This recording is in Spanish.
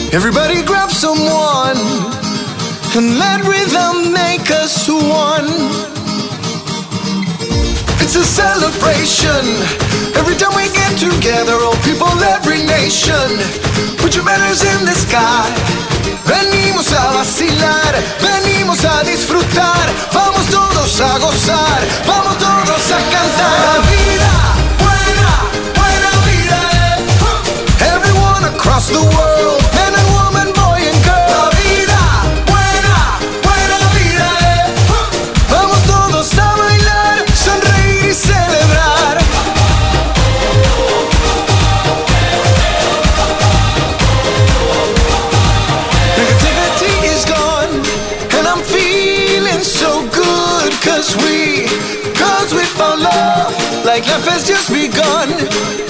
Everybody grab someone and let rhythm make us one. It's a celebration every time we get together, all people, every nation. Put your banners in the sky. Venimos a vacilar, venimos a disfrutar. Vamos todos a gozar, vamos todos a cantar. La vida, buena, buena vida, Everyone across the world, man and woman, boy and girl. La vida, buena, buena vida, Vamos todos a bailar, sonreír y celebrar. Negativity is gone, and I'm feeling so good. Cause we found love, like life has just begun.